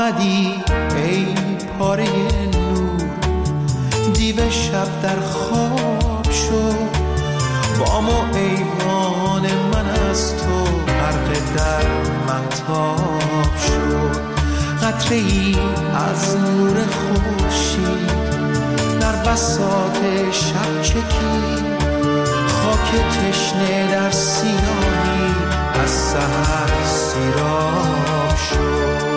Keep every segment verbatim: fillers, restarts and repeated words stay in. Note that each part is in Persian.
آمدی ای پاره نور، دیو شب در خواب شد، بام و ایوان من از تو غرق در مهتاب شد. قطره ای از نور خورشید در بساط شب چکید، خاک تشنه در سیاهی از سحر سیراب شد.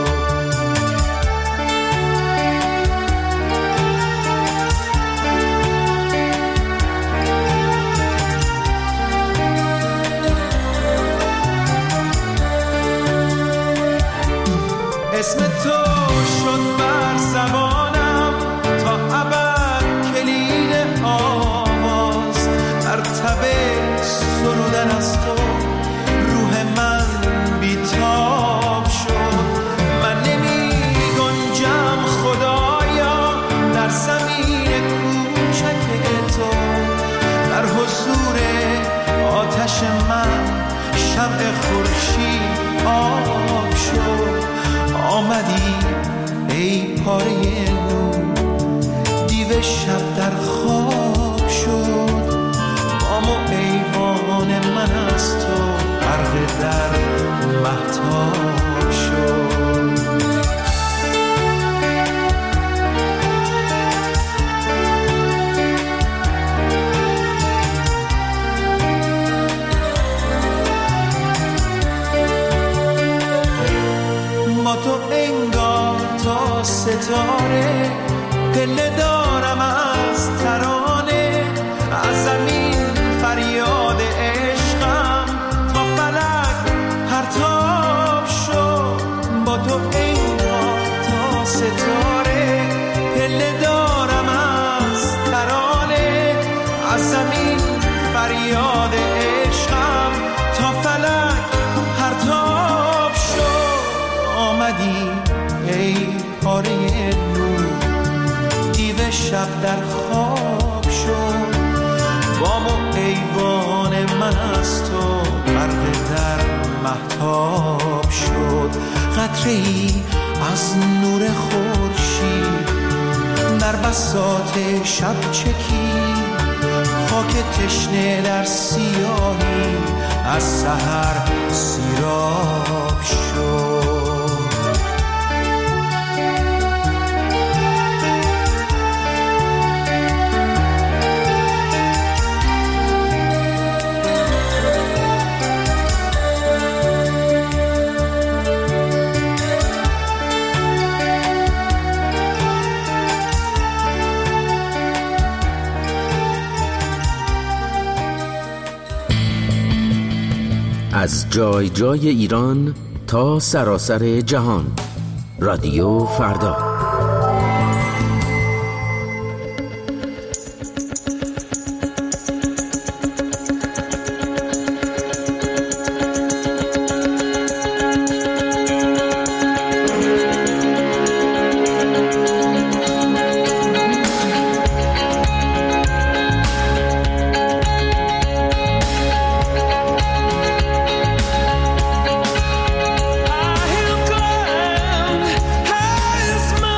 اسم تو شد بر زبانم تا ابد کلید آواز، مرتب سرودن از تو روح من بیتاب شد. من نمی گنجم خدایا در زمین کوچک تو، در حضور آتش من شمع خورشید آب شد. آمدی ای پاره نور، دیو شب در خواب شد، بام و ایوان من از تو غرق در مهتاب شد. با تو انگار تا ستاره پله دارم از ترانه، از زمین فریاد عشقم تا فلک پرتاب شد. با تو انگار تا ستاره پله دارم از ترانه، از زمین فریاد عشقم تا فلک پرتاب شد. آمدی ای پاره نور، دیو شب در خواب شد، بام و ایوان من از تو غرق در مهتاب شد. قطره ای از نور خورشید در بساط شب چکید، خاک تشنه در سیاهی از سحر سیراب شد. از جای جای ایران تا سراسر جهان، رادیو فردا. I am glad, I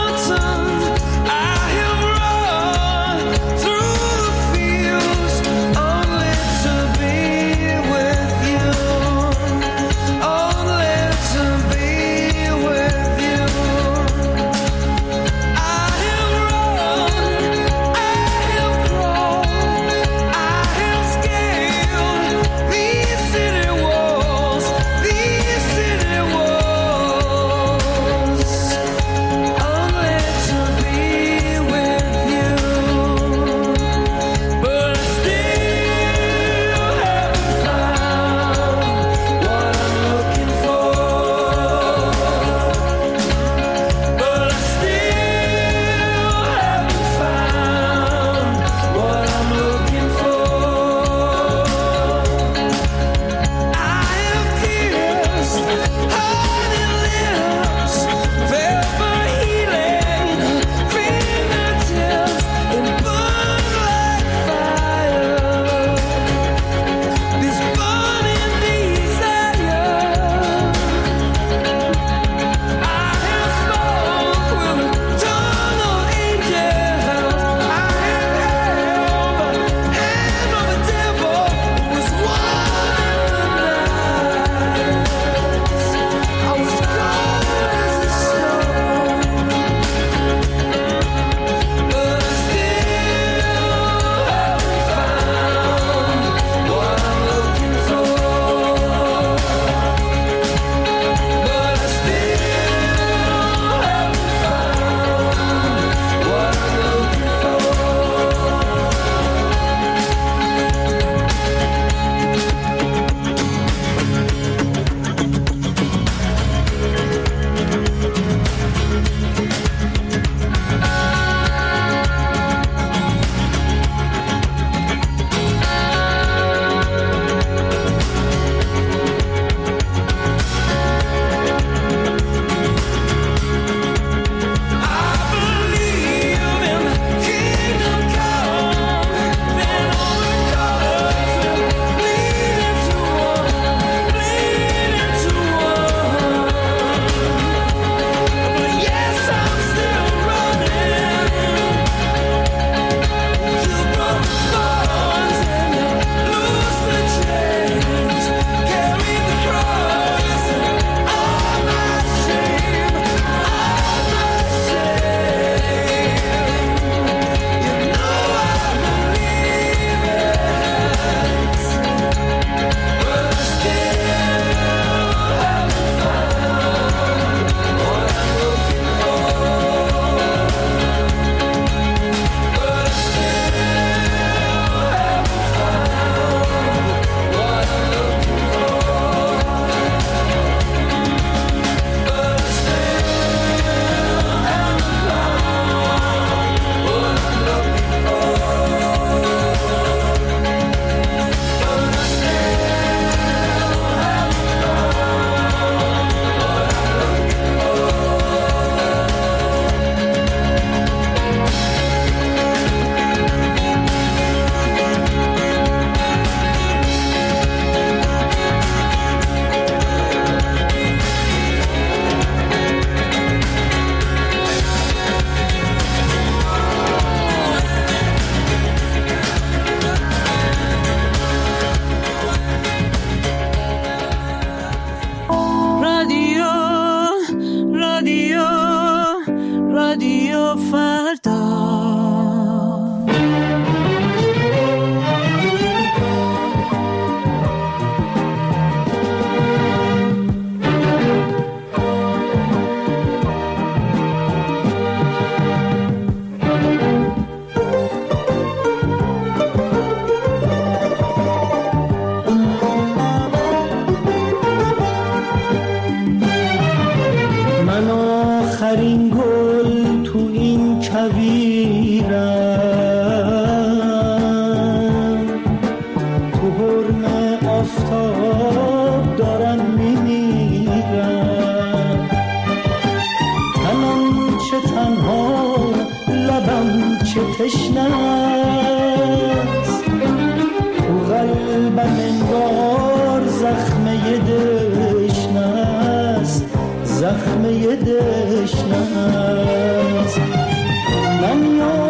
تشنه است، تو قلبم انگار زخمه دشنه است، زخمه دشنه است. من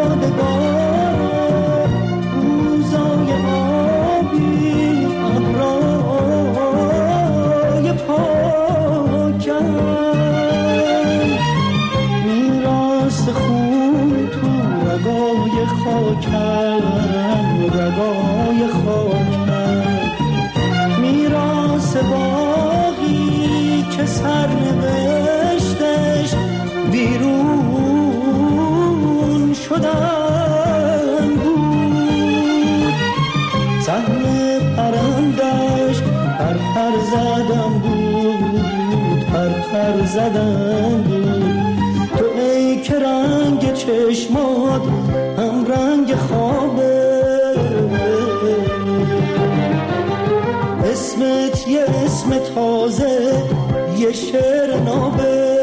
یادگار روزای آبی ابرای پاکم، میراث خون تو رگای خاکم، رگای خاکم، میراث باقی که سرنوشتش بیرون شدن بود. سهم پرندش پر پر زدن بود، پر پر زدن بود. تو ای که رنگ چشمات هم رنگ خوابه، اسمت یه اسم تازه، یه شعر نابه.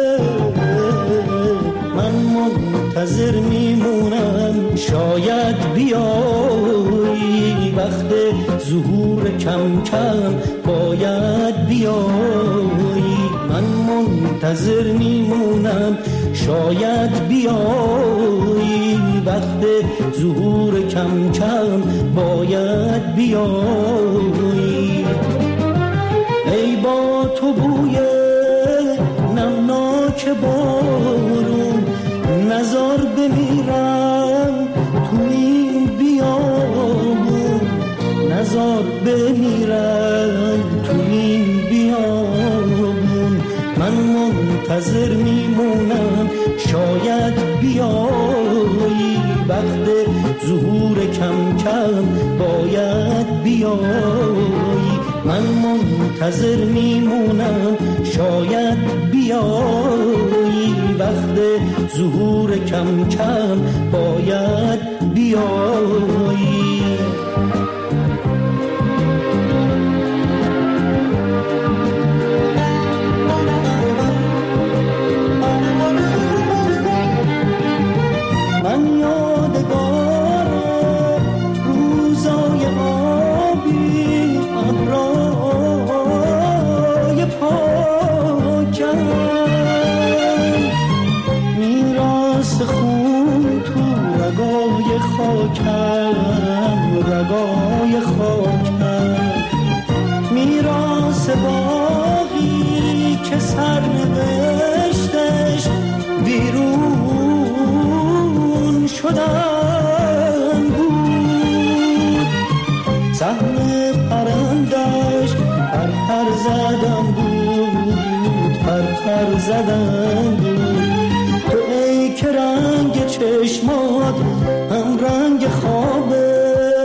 من منتظر میمونم شاید بیایی، وقت ظهور کم کم باید بیایی. من منتظر میمونم شاید بیایی، وقت ظهور کم کم باید بیایی. ای با تو بوی نمناک بارون، نزار بمیرم تو این بیابون، نزار بمیرم تو این بیابون. من منتظر میمونم شاید بیایی، وقت ظهور کم کم باید بیایی. من منتظر میمونم شاید بیایی، وقت ظهور کم کم باید بیایی. من یادگار روزای آبی ابرای پاکم، میراث خون تو رگای خاکم، رگای خاکم، میراث باقی که سرنوشتش بیرون شدن بود. سهم پرندش پر پر زدن بود، پر پر زدن بود. تو ای که رنگ چشمات هم رنگ خوابه،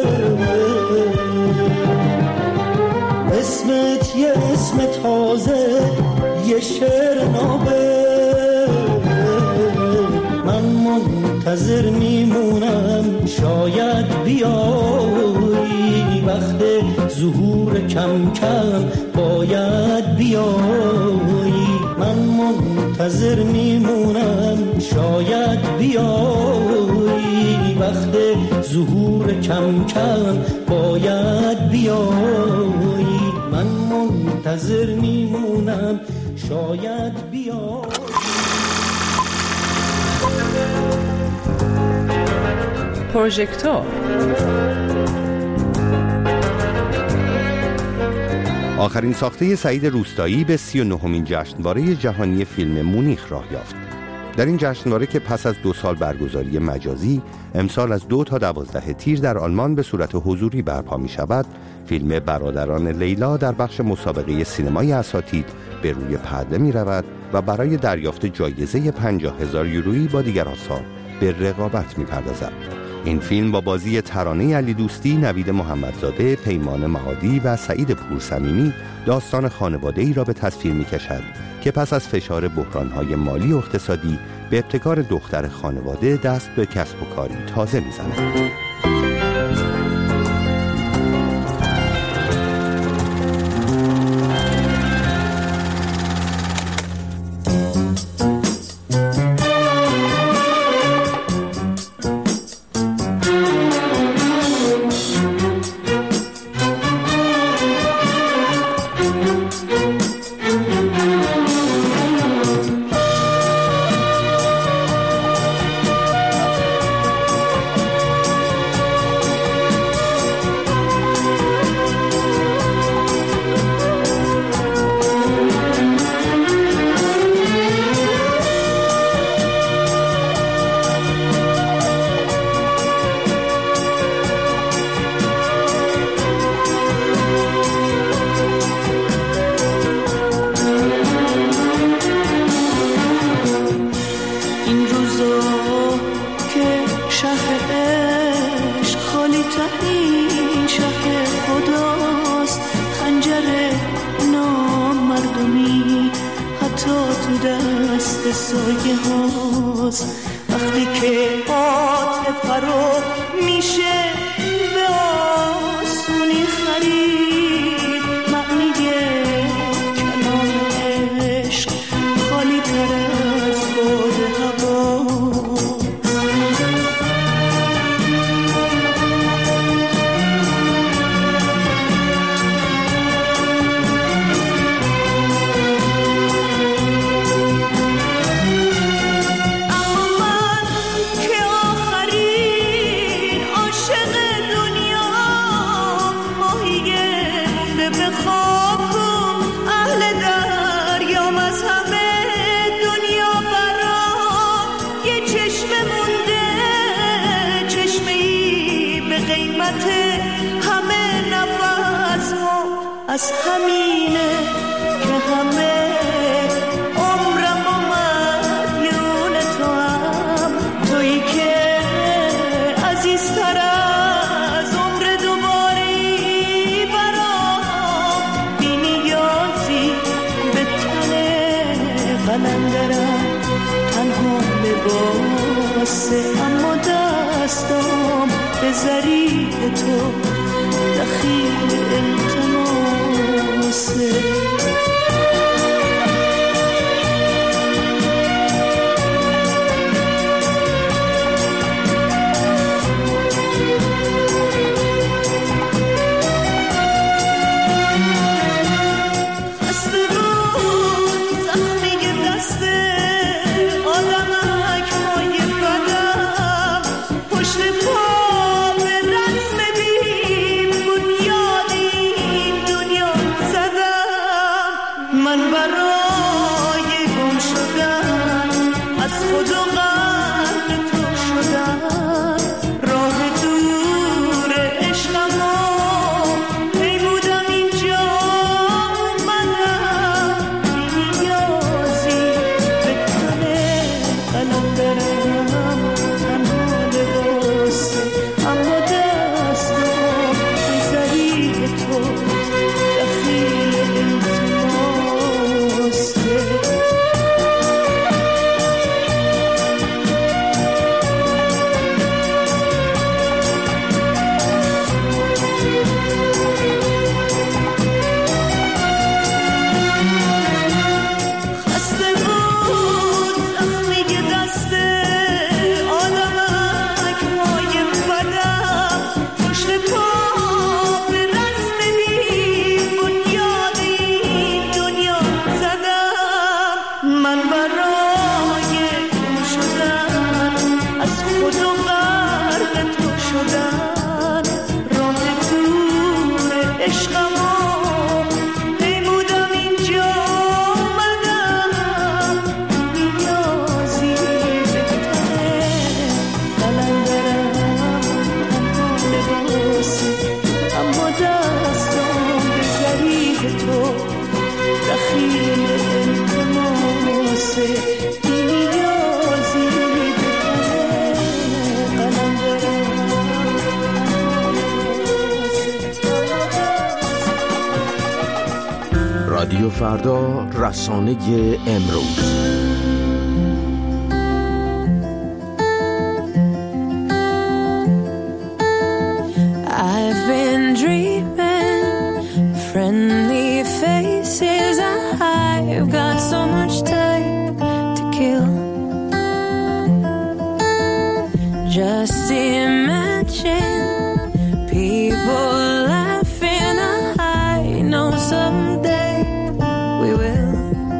اسمت یه اسم تازه، یه شعر نابه. من منتظر میمونم شاید بیایی، وقت ظهور کم کم باید بیایی. من منتظر میمونم شاید بیایی، وقت ظهور کم کم باید بیایی. من منتظر میمونم شاید بیایی. پروژکتور آخرین ساخته سعید روستایی به سی و نهمین جشنواره جهانی فیلم مونیخ راه یافت. در این جشنواره که پس از دو سال برگزاری مجازی امسال از دو تا دوازده تیر در آلمان به صورت حضوری برپا می شود، فیلم برادران لیلا در بخش مسابقه سینمای اساتید به روی پرده می رود و برای دریافت جایزه پنجاه هزار یورویی با دیگر آثار به رقابت می پردازد. این فیلم با بازی ترانه علی دوستی، نوید محمدزاده، پیمان معادی و سعید پورصمیمی داستان خانواده‌ای را به تصویر می‌کشد که پس از فشار بحران‌های مالی و اقتصادی به ابتکار دختر خانواده دست به کسب و کاری تازه می‌زند. آدمی حتی تو دست سایه هاست. وقتی که عاطفه رو میشه به آسونی خرید، معنی کلام عشق خالی تر از باد هوا. از همینه که همه عمرم و مدیون تو هم، تویی که عزیزتر از عمر دوباری برام، بی نیازی به تن قلندرم، تنها لباسه اما دستام به ظریف تو دخیل التماسه. رادیو فردا، رسانه امروز. I've been dreaming friendly faces. I've got so much time to kill. Just imagine people laughing. I know someday we will.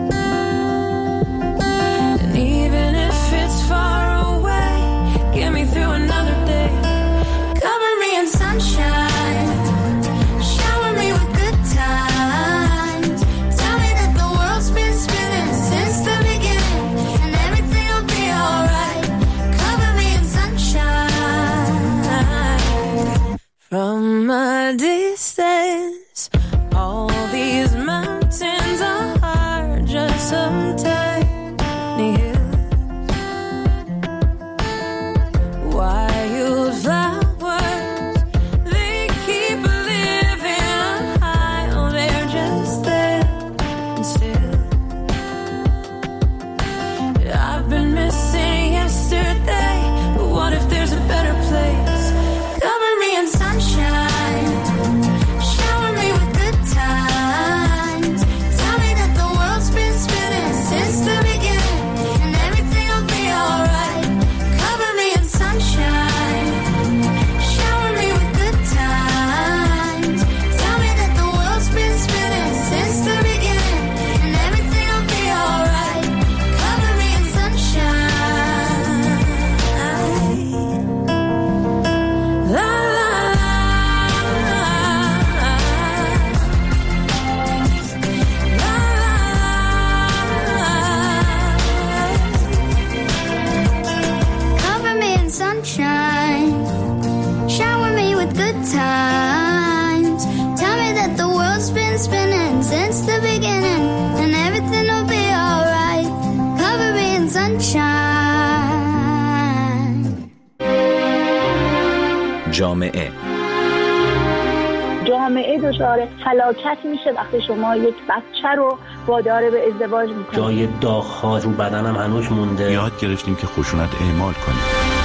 And even if it's far away, get me through another day. Cover me in sunshine, shower me with good times. Tell me that the world's been spinning جامعه جامعه دچار فلاکت میشه وقتی شما یک بچه رو وادار به ازدواج میکنید. جای داغ‌ها رو بدنم هنوز مونده. یاد گرفتیم که خشونت اعمال کنیم.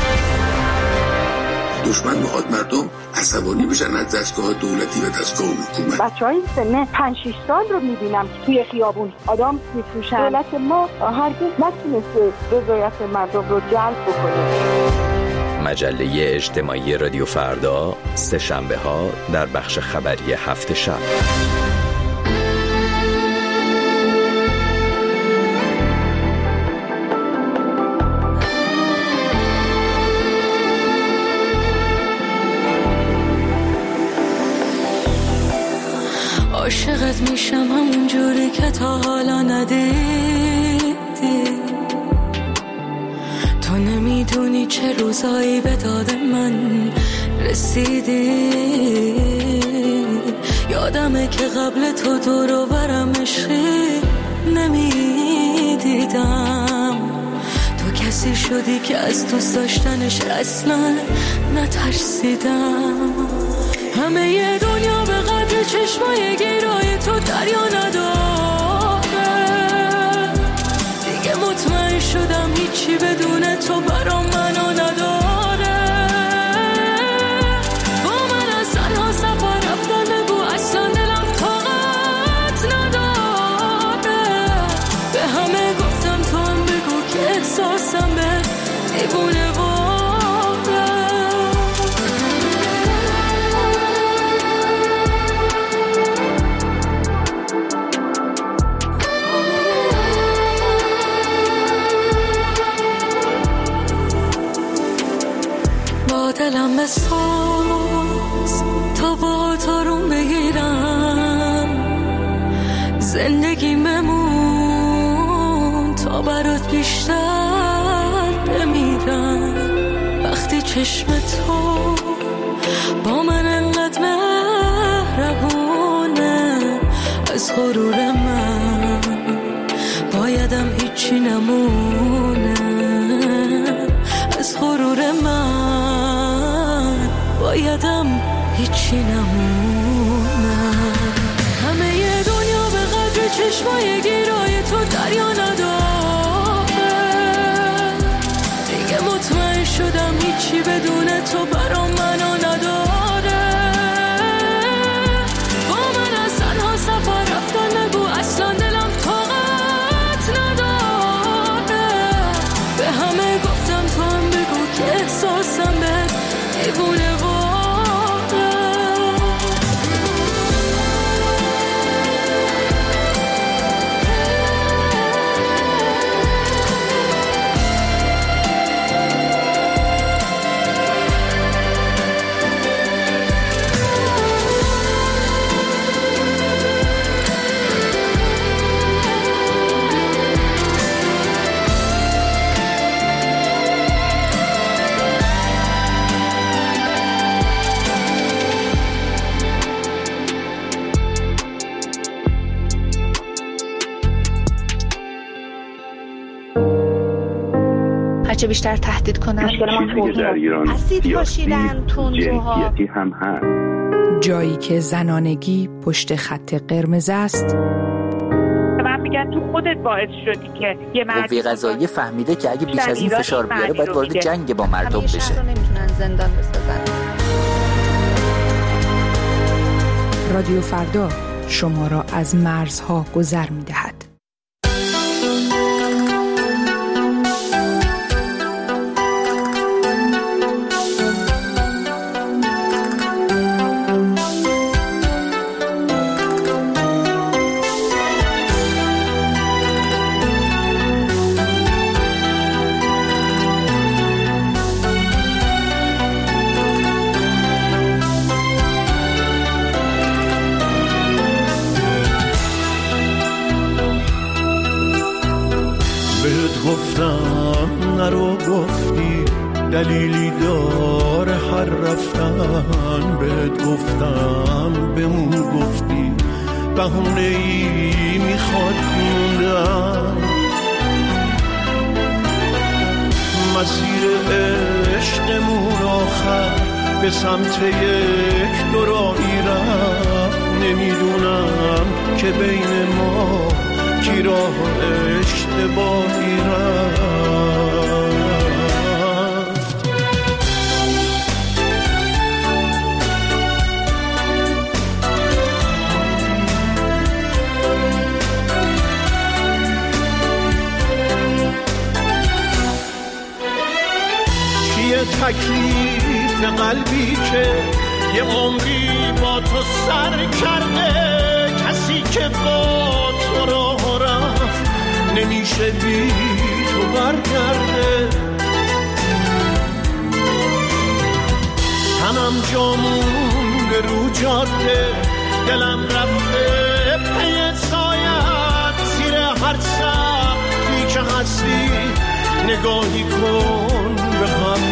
دشمن میخواد مردم عصبانی بشن از دستگاه دولتی و دستگاه حکومت. بچهای سن پنج شش سال رو میبینم که توی خیابون آدم میفروشن. دولت ما هرگز نتونسته رضایت مردم رو جلب بکنه. مجله اجتماعی رادیو فردا سه شنبه ها در بخش خبری هفت شب. عاشقت میشم همون جوری که تا حالا ندیدی. تو نمیدونی چه روزایی به داد من رسیدی. یادمه که قبل تو دور و برم عشقی نمیدیدم. تو کسی شدی که از دوست داشتنش اصلا نترسیدم. همه ی دنیا به قدر چشمای گیرای تو دریا نداره. دیگه مطمئن شدم هیچی بدون تو برام منو نداره. با من از تنها سفر رفتن بگو اصلا دلم طاقت نداره. به همه گفتم تو هم بگو که احساسم به دیوونه دلم بساز تا با تارون بگیرم. زندگی ممون تا برات بیشتر بمیرم. وقتی چشم تو با من انقدر مهربونه، از غرور من بایدم هیچی نمونه. از غرور من بایدم هیچی نمونه. همه ی دنیا به قدر چشمای گیرای تو دریا نداره. دیگه مطمئن شدم هیچی بدون تو برام منو نداره. با من از تنها سفر رفتن بگو اصلا دلم طاقت نداره. به همه گفتم تو هم بگو که احساسم به دیوونه چه بیشتر تهدید کنن. چیزی که در ایران سیاسی جنسیتی هم هست. جایی که زنانگی پشت خط قرمز است. من میگن تو خودت باعث شدی که یه مرد قوه قضاییه فهمیده که اگه بیش از این فشار بیاره باید وارد جنگ با مردم بشه. همیشه نمیتونن زندان بسازن. رادیو فردا شما را از مرزها گذر میدهد. گفتم نرو گفتی دلیلی داره هر رفتن. بهت گفتم بمون گفتی بهونه‌ای میخواد موندن. مسیر عشقمون آخر به سمت یک دوراهی رفت. نمیدونم که بین ما کی راه اشتباهی رفت. تکلیف قلبی که یه عمری با تو سر کرده، کسی که با تو راه رفت نمیشه بی تو برگرده. تنم جامون به رو جاده، دلم رفته پی سایت، زیر هر سقفی که هستی نگاهی کن به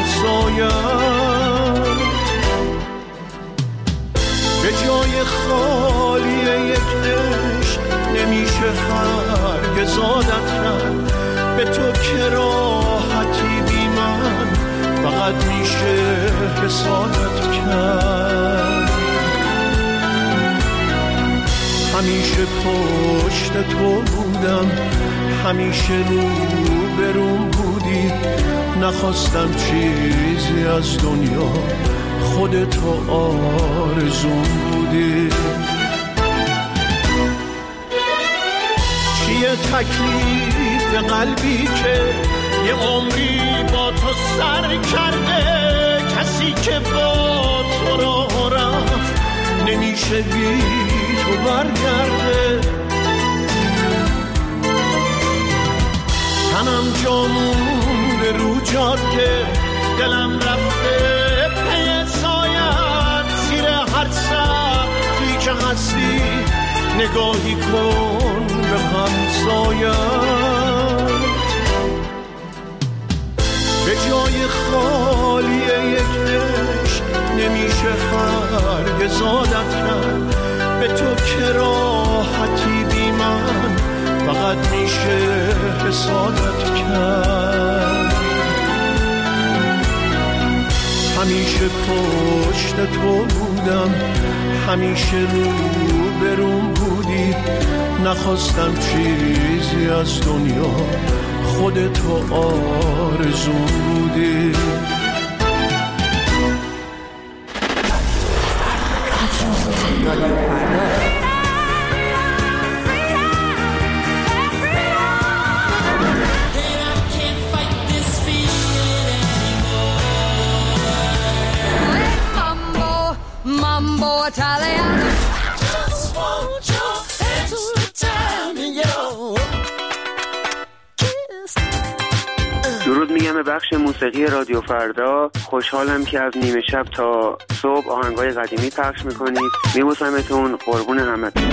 همسایت. به جای خالی یک عشق نمیشه هرگز عادت کرد. به تو که راحتی بی من فقط میشه حسادت کرد. همیشه پشت تو بودم، همیشه رو بروم بودی، نخواستم چیزی از دنیا، خودتو آرزوم بودی. چیه تکلیف قلبی که یه عمری با تو سر کرده، کسی که با تو راه رفت نمیشه بی تو برگرده. تنم جامون به رو جاده، دلم رفته پی سایت، زیر هر سقفی که هستی نگاهی کن به همسایت. به جای خالی یک عشق نمیشه هرگز عادت کرد. به تو که راحتی بی من فقط میشه حسادت کرد. همیشه پشت تو بودم، همیشه رو بروم بودی، نخواستم چیزی از دنیا، خودتو آرزوم بودی. درود میگم به بخش موسیقی رادیو فردا. خوشحالم که از نیمه شب تا صبح آهنگای قدیمی پخش میکنید. میبوسمتون، قربون همتون.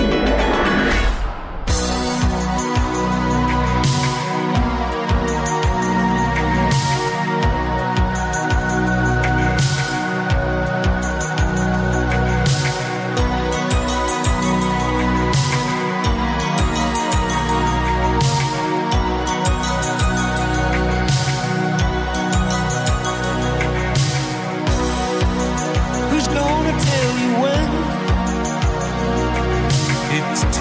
It's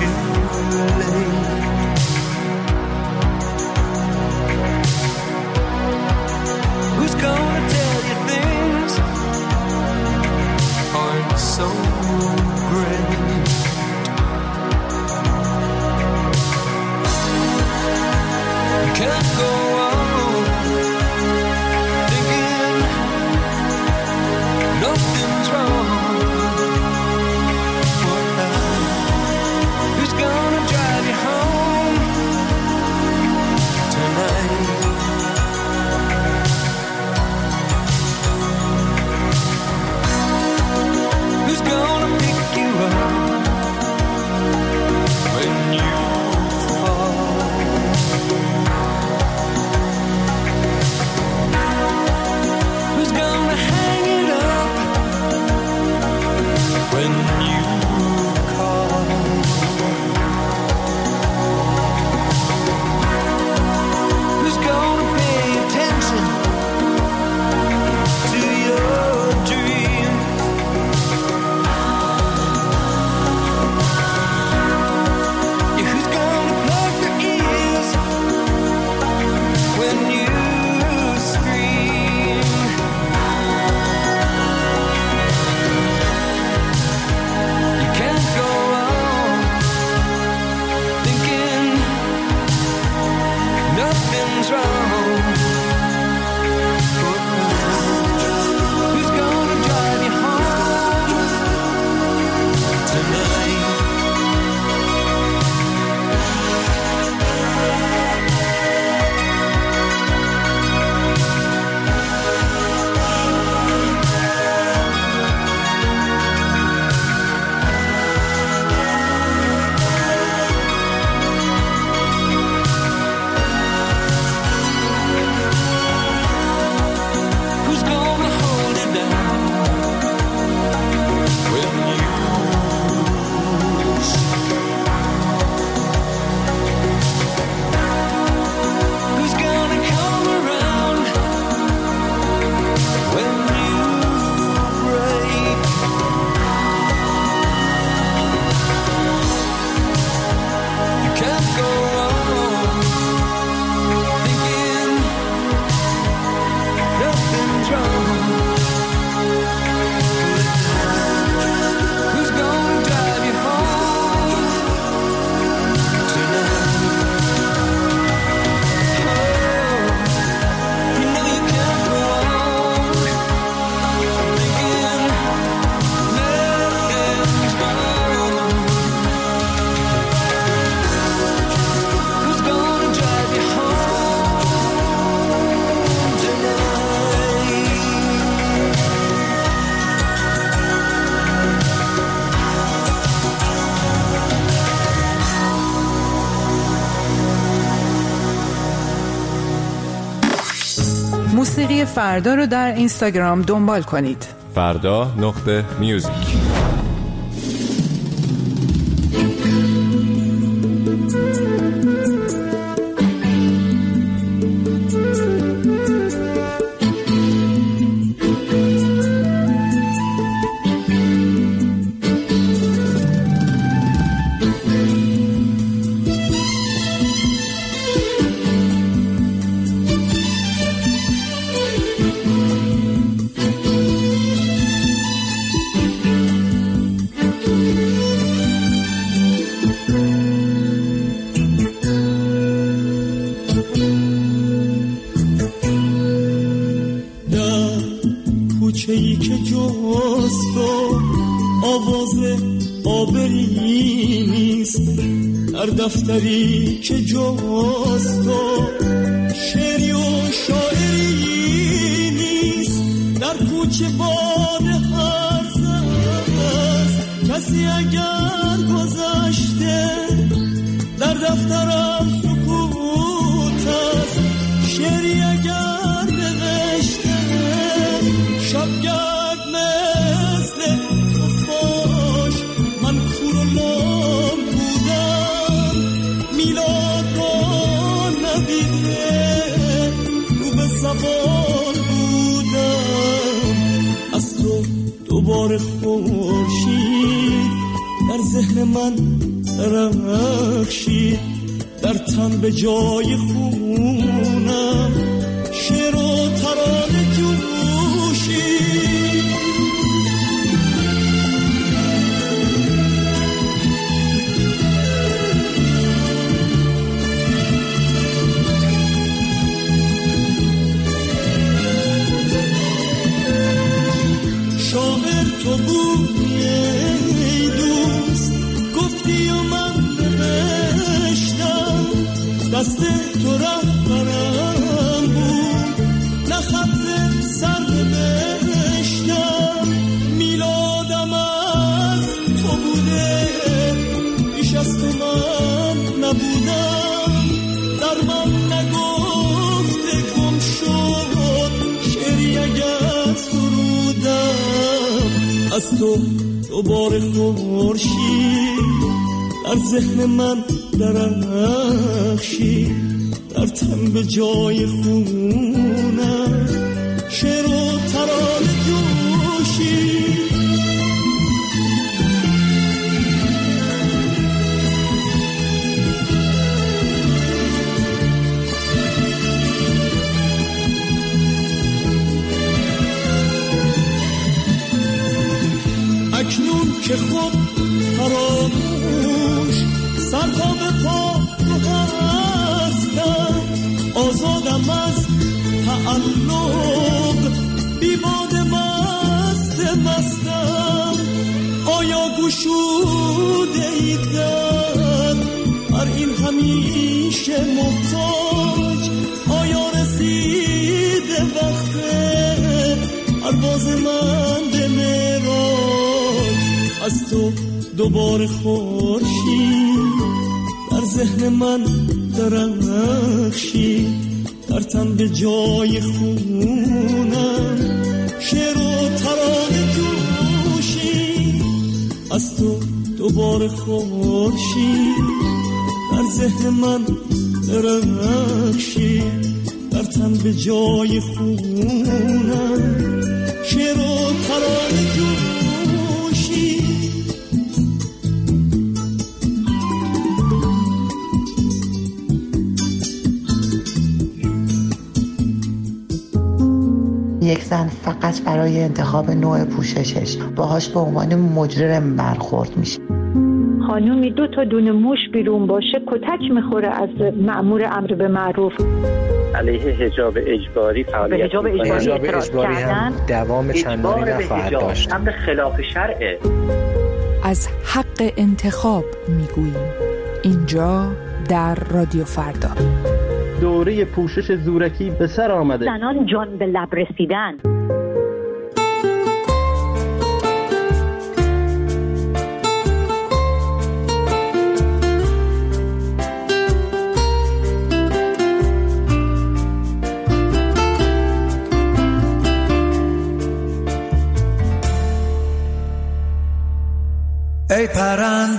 موسیقی فردا رو در اینستاگرام دنبال کنید. فردا نقطه میوزیک. کوچه‌ای که جست و آواز آبری نیست، در دفتری که جست و شعری و شاعری نیست، در کوچه باد هرز است، کسی اگر گذشته در دفترم سکوت است، شعری اگر نوشته شبگرد مثل خفاش، من کور و لام بودم، میلاد را ندیده رو به زبان بودم، از تو دوباره خورشید در ذهن من درخشید، در تن به جای خونم شعر و ترانه جوشید. شاعر تو بودی ای دوست، گفتی و من نوشتم، دست تو رهبرم بود، نه خط سر نوشتم، میلادم از تو بوده، بیش از تو من نبودم، در من نگفته گم شد شعری اگر سرودم، از تو دوباره خورشید در ذهن من درخشید، در تن به جای خونم شعر و ترانه جوشید. اکنون که خود فراموش سر تا به پا تو هستم، آزادم از تعلق، بی باد مست مستم، آیا گشوده ای در هر این همیشه محتاج، آیا رسیده وقت پرواز من به معراج، از تو دوباره خورشید در ذهن من درخشید، در تن به جای خونم شعر و ترانه جوشید، از تو دوباره خورشید در ذهن من درخشید، در تن به جای خونم شعر و ترانه جوشید. یک زن فقط برای انتخاب نوع پوششش باهاش به عنوان مجرم برخورد میشه. خانومی دو تا دونه موش بیرون باشه کتک میخوره از مأمور امر به معروف. علیه حجاب اجباری فعالیت به حجاب اجباری اعتراض کردن، دوام چندانی نخواهد داشت. امر خلاف شرعه. از حق انتخاب میگوییم اینجا در رادیو فردا. دوره پوشش زورکی به سر آمده. زنان جان به لب رسیدن.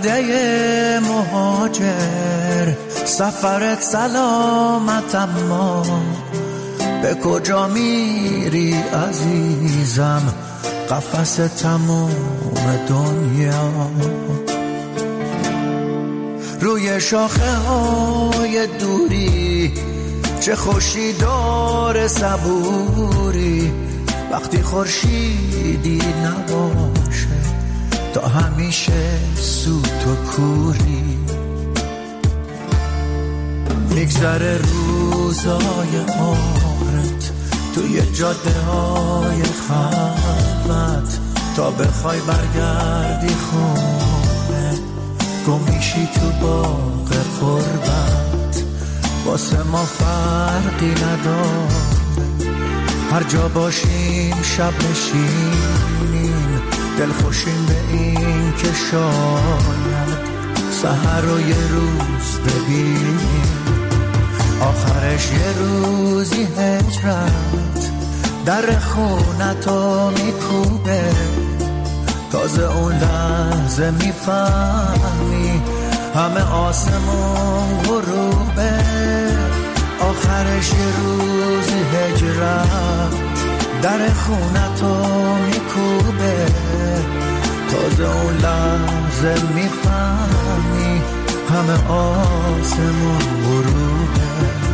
پرنده مهاجر سفرت سلامت، اما به کجا میری عزیزم؟ قفس تموم دنیا روی شاخه های دوری، چه خوشی داره صبوری وقتی خورشیدی نباشه، تا همیشه سوت و کوری. میگذره روزای عمرت توی جاده های خلوت، تا بخوای برگردی خونه گم میشی تو باغ غربت. واسه ما فرقی نداره، هر جا باشیم شب نشینیم، دل خوشیم به این که شاید سحر رو یه روز ببینیم. آخرش یه روزی هجرت در خونتو میکوبه، تازه اون لحظه میفهمی همه آسمون غروبه. آخرش یه روزی هجرت در خونتو میکوبه، تازه اون لحظه میفهمی همه آسمون غروبه.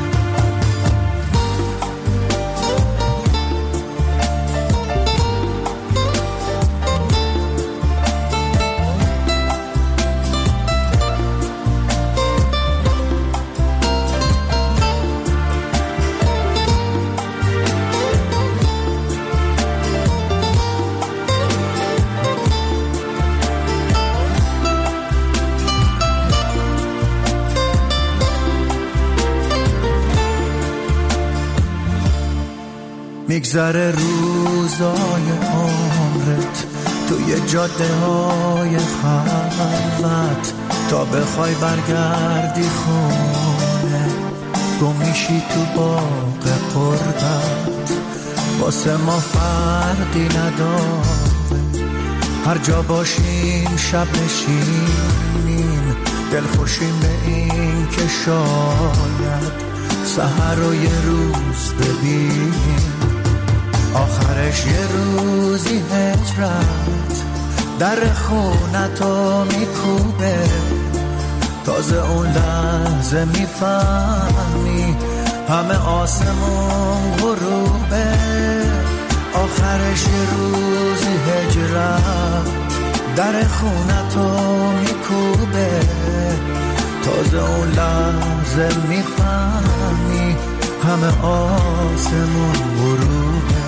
میگذره روزای عمرت توی جاده های خلوت، تا بخوای برگردی خونه گم میشی تو باغ غربت. واسه ما فرقی نداره، هر جا باشیم شب نشینیم، دل خوشیم به این که شاید سحر رو یه روز ببینیم. آخرش یه روزی هجرت در خونتو میکوبه، تازه اون لحظه میفهمی همه آسمون غروبه. آخرش یه روزی هجرت در خونتو میکوبه، تازه اون لحظه میفهمی همه آسمون غروبه.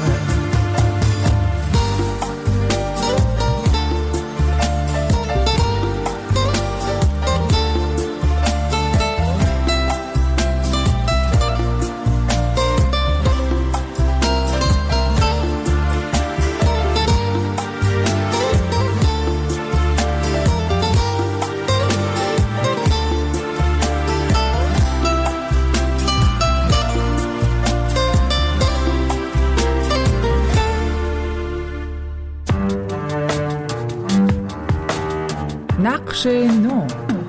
نقش نو.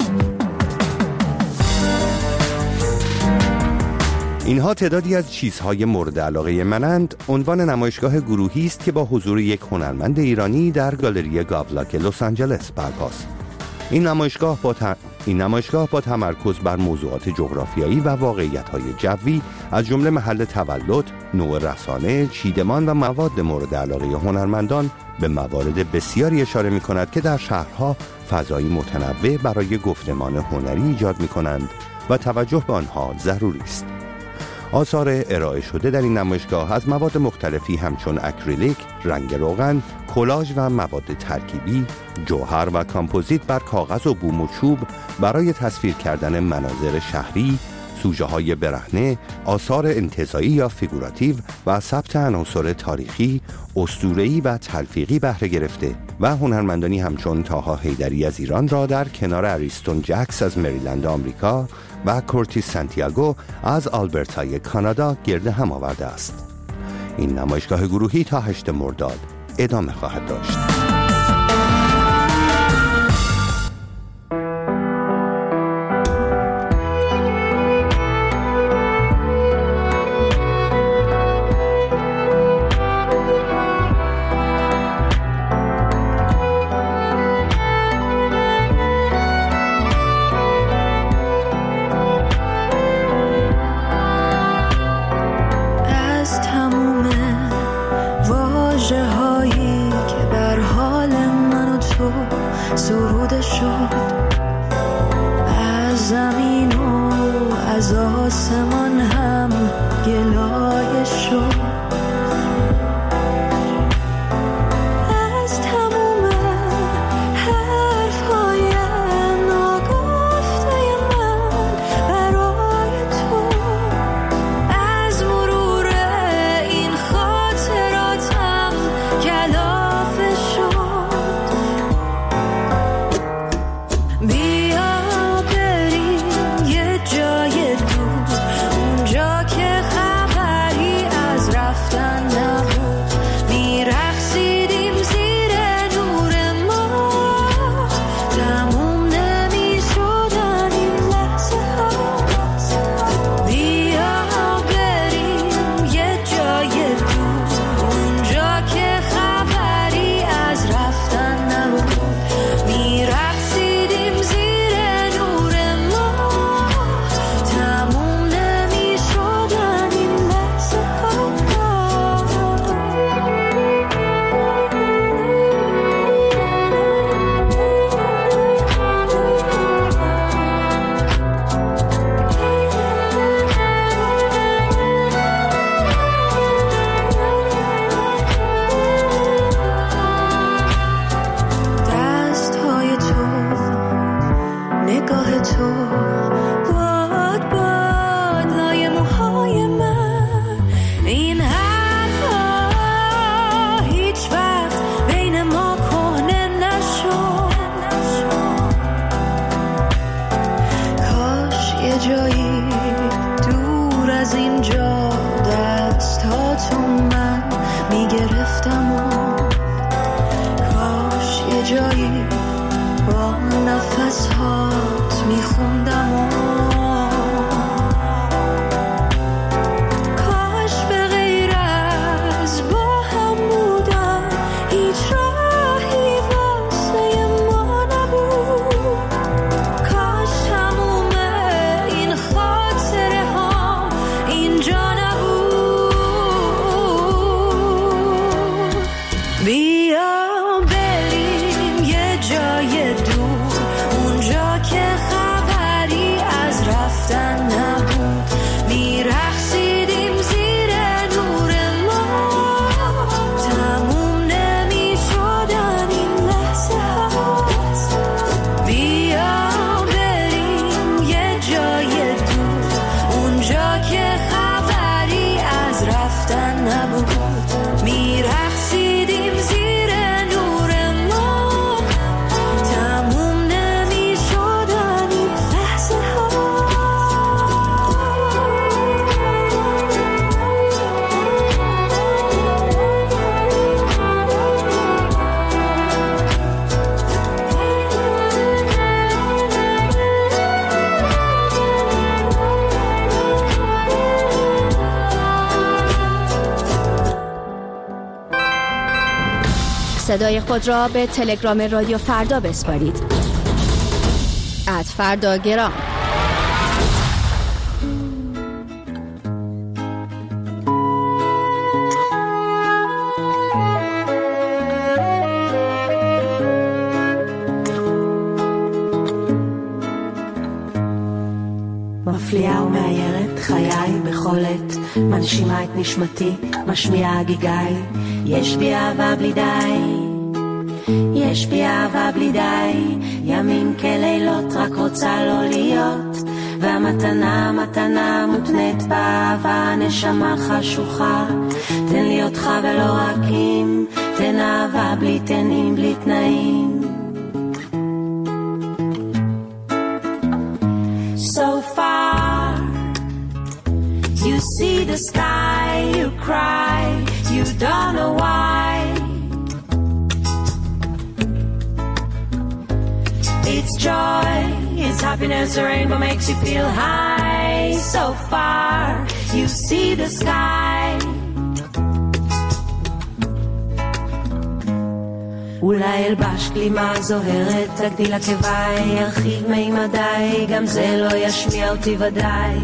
اینها تعدادی از چیزهای مورد علاقه منند. عنوان نمایشگاه گروهی است که با حضور یک هنرمند ایرانی در گالری گاولاک لس آنجلس برپاست. این نمایشگاه با ت... این نمایشگاه با تمرکز بر موضوعات جغرافیایی و واقعیت‌های جوی از جمله محل تولد، نوع رسانه، چیدمان و مواد مورد علاقه هنرمندان به موارد بسیاری اشاره می‌کند که در شهرها فضایی متنوع برای گفتمان هنری ایجاد می‌کنند و توجه به آنها ضروری است. آثار ارائه شده در این نمایشگاه از مواد مختلفی همچون اکریلیک، رنگ روغن، کلاژ و مواد ترکیبی، جوهر و کامپوزیت بر کاغذ و بوم و چوب برای تصویر کردن مناظر شهری، سوژه‌های برهنه، آثار انتزاعی یا فیگوراتیو و ثبت عناصر تاریخی، اسطوره‌ای و تلفیقی بهره گرفته و هنرمندانی همچون طاها حیدری از ایران را در کنار اریستون جکس از مریلند آمریکا و کورتیس سانتیاگو از آلبرتای کانادا گرد هم آورده است. این نمایشگاه گروهی تا هشتم مرداد ادامه خواهد داشت. از آسمان هم گلایه شد. صدای خود را به تلگرام رادیو فردا بسپارید. ات فردا گرام. מפליאה ומאיירת חיי בכל עת, מנשימה את נשמתי, משמיעה גיגיי. יש בי אהבה בלי די, יש בי אהבה בלי די, ימים כלילות רק רוצה לא להיות, והמתנה מתנה מותנית באהבה, נשמה חשוכה, תן לי אותך ולא רק אם, תן אהבה בלי תנים בלי תנאים. So far you see the sky, you cry, you don't know why. It's joy, it's happiness, a rainbow makes you feel high. So far, you see the sky. אולי אלבש כלימה זוהרת, תגדיל עקביי, ירחיב מימדיי, גם זה לא ישמיע אותי ודאי.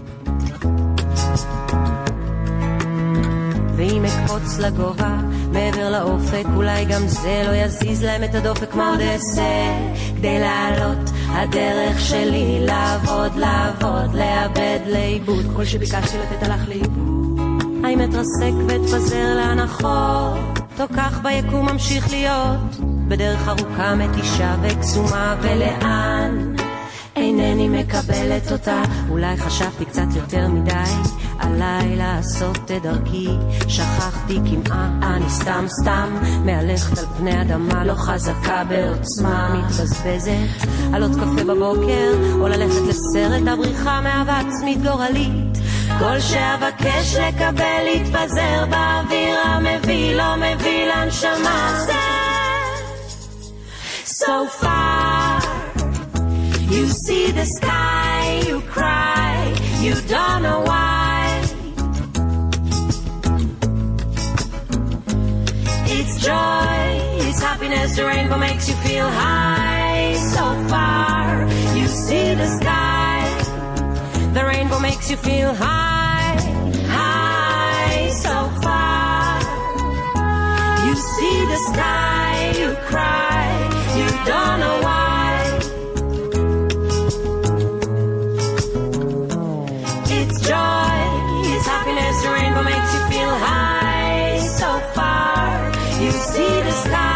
ואם אקפוץ לגובה, מעבר לאופק, אולי גם זה לא יזיז להם את הדופק. מה עוד אעשה כדי לעלות הדרך שלי לעבוד, לעבוד, לאבד, לאיבוד, כל שביקשתי לתת הלך לאיבוד. האם אתרסק ואתפזר להנחות, או כך ביקום ממשיך להיות, בדרך ארוכה מתישה וקסומה, ולאן אינני מקבלת אותה. אולי חשבתי קצת יותר מדי עליי לעשות את דרכי, שכחתי כמעט, אני סתם סתם מהלכת על פני אדמה לא חזקה בעוצמה, מתבזבזת על עוד קפה בבוקר או ללכת לסרט, הבריחה מאהבה עצמית גורלית. כל שאבקש לקבל להתפזר באוויר המביא לא מביא לנשמה. So far you see the sky, you cry, you don't know why. It's joy, it's happiness, the rainbow makes you feel high. So far you see the sky, the rainbow makes you feel high, high. So far you see the sky, you cry, you don't know why. It's joy, it's happiness, the rainbow makes you feel high. So far you see the sky.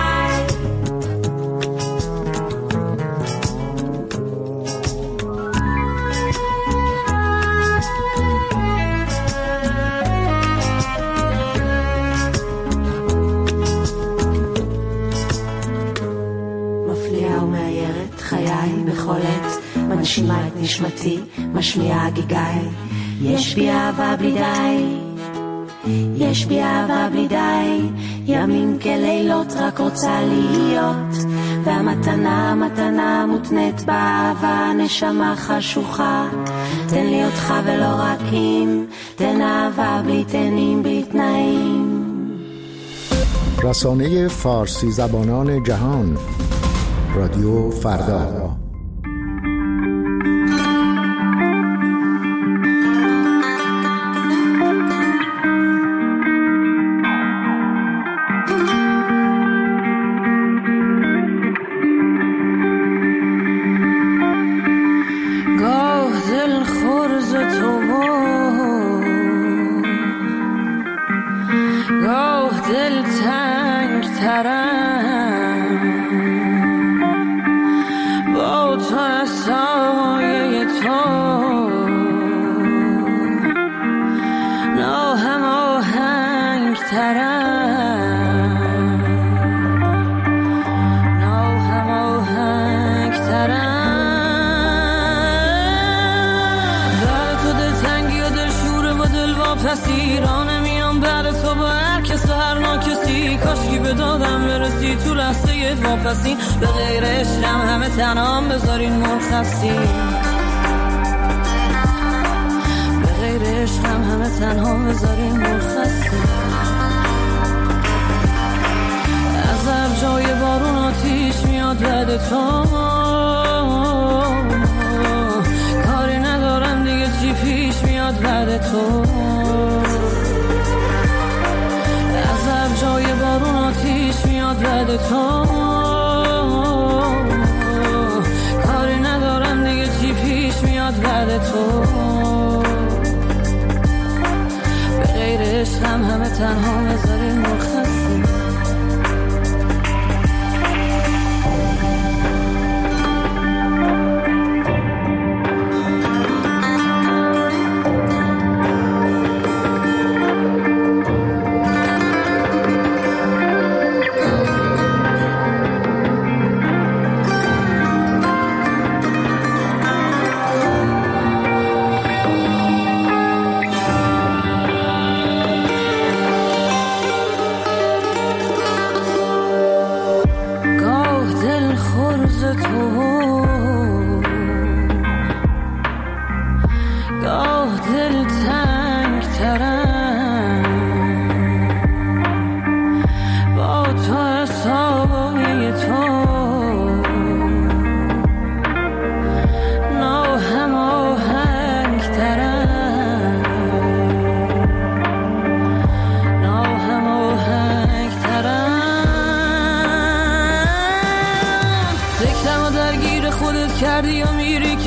מנשימה את נשמתי, משמיעה גיגי. יש בי אהבה בלי די, יש בי אהבה בלי די. ימים כלילות רק רוצה להיות, והמתנה, המתנה מותנית באהבה. נשמה חשוכה, תן לי אותך ולא רק אם, תן אהבה בלי תנים, בלי תנאים. رسانه فارسی زبانان جهان، رادیو فردا. به غیر عشقم همه تنام بذارین مرخصی، به غیر عشقم همه تنام بذارین مرخصی. از هر جای بارون آتیش میاد بعد تو، کاری ندارم دیگه چی پیش میاد بعد تو. از هر جای بارون آتیش میاد بعد تو، کاری ندارم دیگه چی پیش میاد بعد تو. به غیر عشقم همه تنها بذارین مرخصی.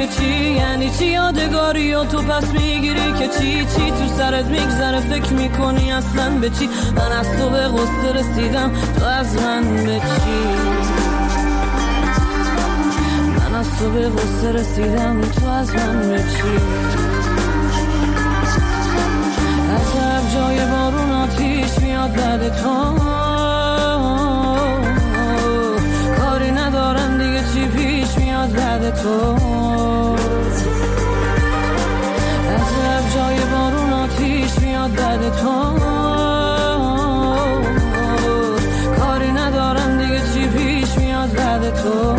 چی یعنی چی یادگاری و تو پس میگیری که چی چی تو سرت میگذره فکر میکنی اصلا به چی من از تو به غصه رسیدم تو از من به چی من از تو به غصه رسیدم تو از من به چی عجب جای بارون آتیش میاد بعد تو کاری ندارم دیگه چی پیش میاد بعد تو عجب جای بارون آتیش میاد بعد تو کاری ندارم دیگه چی پیش میاد بعد تو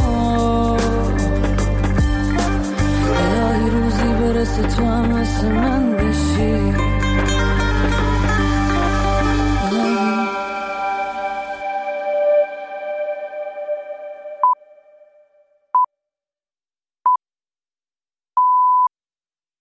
الهی روزی برسه تو هم مثل من بشی